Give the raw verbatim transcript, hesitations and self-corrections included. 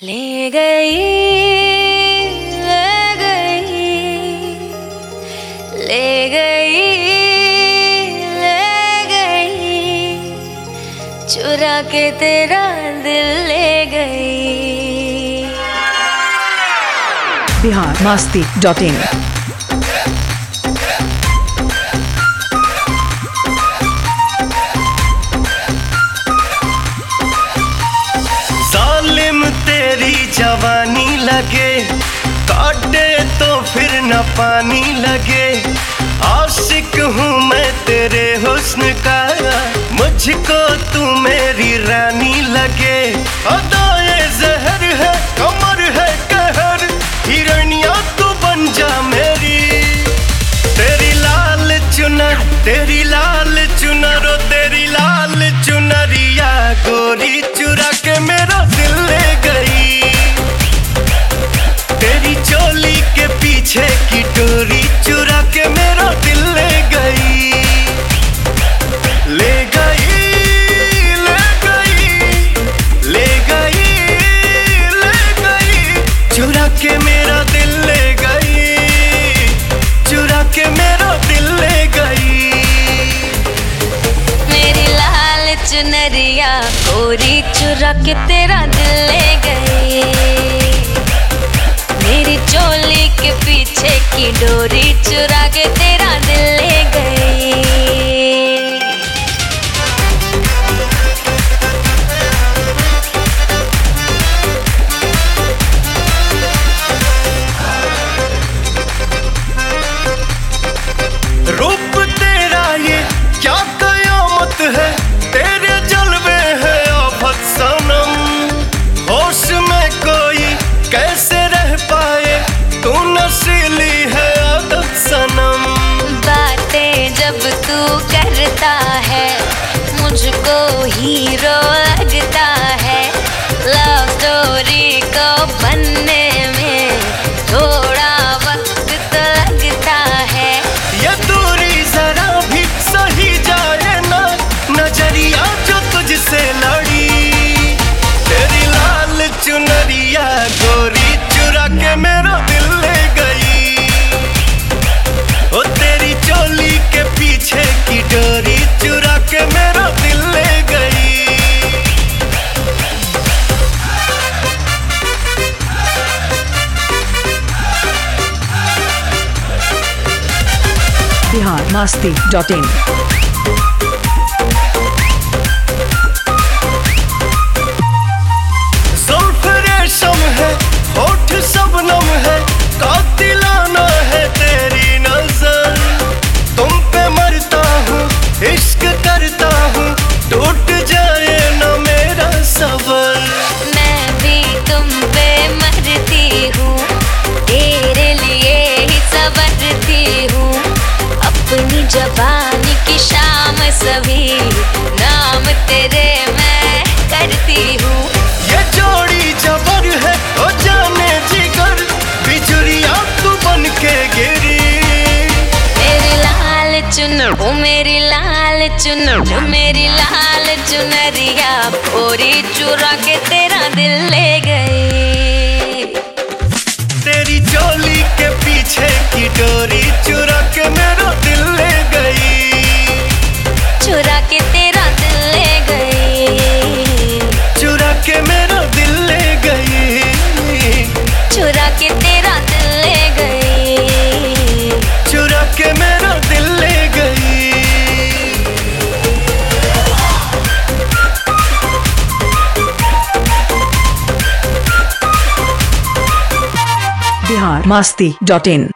ले गई, ले गई, ले गई, ले गई, चुरा के तेरा दिल ले गई। बिहार मस्ती डॉट इन। जवानी लगे काटे तो फिर न पानी लगे। आशिक हूँ मैं तेरे हुस्न का, मुझको तू मेरी रानी लगे। अदाए जहर है कमर है कहर, हिरनिया तू बन जा मेरी। तेरी लाल चुनर तेरी लाल चुनर ओ तेरी लाल चुनरिया गोरी चुरा के मेरा दिल ले गई। तेरी चोली के पीछे की डोरी चुरा के मेरा दिल ले गई। ले गई, ले गई, ले गई, ले गई, चुरा के मेरा दिल ले गई। चुरा के मेरा दिल ले गई। मेरी लाल चुनरिया गोरी चुरा के तेरा दिल ले गई। मेरी चोली के पीछे की डोरी चुरा के तेरा दिल ले गई। रूप तेरा ये क्या कयामत है, तेरे जलवे है आफत सनम। होश में कोई कैसे रह पाए, तू नशीली है आदत सनम। बातें जब तू करता है मुझको हीरो लगता है। लव स्टोरी को बनने में थोड़ा वक्त तो लगता है। ये दूरी जरा भी सही जाए ना, नजरिया जो तुझसे लड़ी। तेरी लाल चुनरिया गोरी चुरा के मेरा दिल ले गई। ओ तेरी चोली के पीछे की डोरी चुरा के मेरा दिल ले गई। बिहार मस्ती डॉट इन। है होठ शबनम है, कातिलाना है तेरी नजर। तुम पे मरता हूँ इश्क करता हूँ, टूट जाए न मेरा सबर। मैं भी तुम पे मरती हूँ, तेरे लिए ही संवरती हूँ। अपनी जबानी की शाम सभी नाम तेरे मैं करती हूँ। ये जोड़ी जबर है ओ जाने जिगर, बिजुरिया तू बन के गिरी। मेरी लाल चुनर ओ मेरी लाल चुनर ओ मेरी लाल चुनरिया गोरी चुरा के तेरा दिल ले गई। तेरी चोली के पीछे की डोरी चुरा के मेरा दिल ले गई। चुरा के तेरा दिल ले गई। चुरा के मेरा दिल ले गई। चुरा के तेरा दिल ले गई। चुरा के मेरा दिल ले गई। बिहार मस्ती डॉट इन।